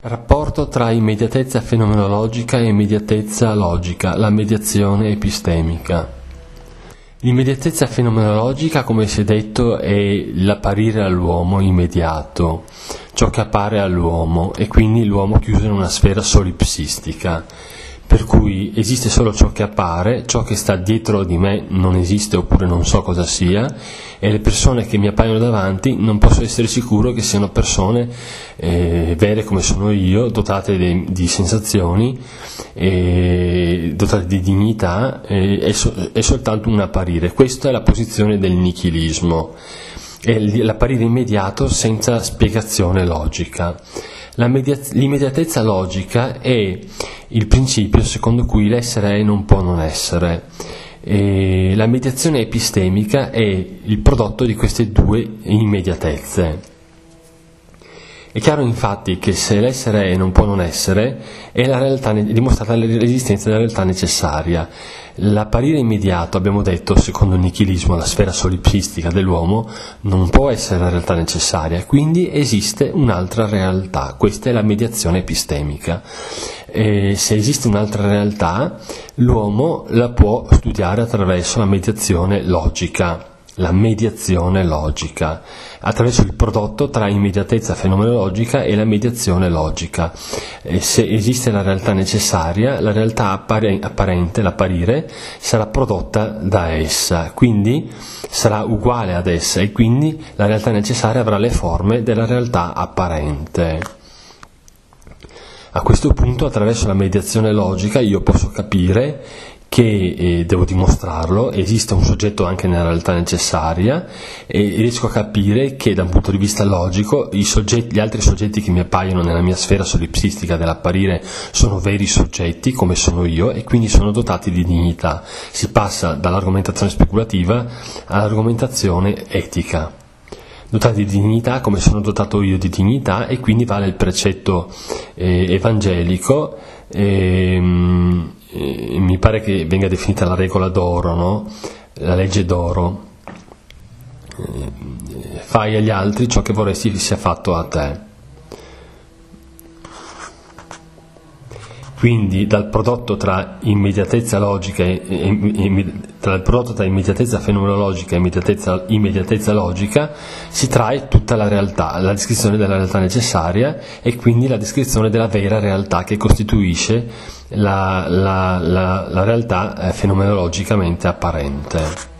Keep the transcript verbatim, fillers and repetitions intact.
Rapporto tra immediatezza fenomenologica e immediatezza logica, la mediazione epistemica. L'immediatezza fenomenologica, come si è detto, è l'apparire all'uomo immediato, ciò che appare all'uomo, e quindi l'uomo chiuso in una sfera solipsistica, per cui esiste solo ciò che appare, ciò che sta dietro di me non esiste oppure non so cosa sia, e le persone che mi appaiono davanti non posso essere sicuro che siano persone eh, vere come sono io, dotate di, di sensazioni, eh, dotate di dignità, eh, è, so, è soltanto un apparire. Questa è la posizione del nichilismo, è l'apparire immediato senza spiegazione logica. La mediaz- l'immediatezza logica è il principio secondo cui l'essere è non può non essere. E la mediazione epistemica è il prodotto di queste due immediatezze. È chiaro infatti che se l'essere è non può non essere, è, la realtà, è dimostrata l'esistenza della realtà necessaria. L'apparire immediato, abbiamo detto, secondo il nichilismo, la sfera solipsistica dell'uomo, non può essere la realtà necessaria, quindi esiste un'altra realtà. Questa è la mediazione epistemica. E se esiste un'altra realtà, l'uomo la può studiare attraverso la mediazione logica. La mediazione logica, attraverso il prodotto tra immediatezza fenomenologica e la mediazione logica. E se esiste la realtà necessaria, la realtà appare- apparente, l'apparire, sarà prodotta da essa, quindi sarà uguale ad essa, e quindi la realtà necessaria avrà le forme della realtà apparente. A questo punto, attraverso la mediazione logica, io posso capire che, eh, devo dimostrarlo, esiste un soggetto anche nella realtà necessaria, e riesco a capire che da un punto di vista logico i soggetti, gli altri soggetti che mi appaiono nella mia sfera solipsistica dell'apparire sono veri soggetti come sono io, e quindi sono dotati di dignità. Si passa dall'argomentazione speculativa all'argomentazione etica. Dotati di dignità come sono dotato io di dignità, e quindi vale il precetto eh, evangelico, ehm, eh, mi pare che venga definita la regola d'oro, no? La legge d'oro. Eh, fai agli altri ciò che vorresti sia fatto a te. Quindi dal prodotto tra immediatezza logica e, e, e tra il prodotto tra immediatezza fenomenologica e immediatezza, immediatezza logica si trae tutta la realtà, la descrizione della realtà necessaria, e quindi la descrizione della vera realtà che costituisce la, la, la, la realtà fenomenologicamente apparente.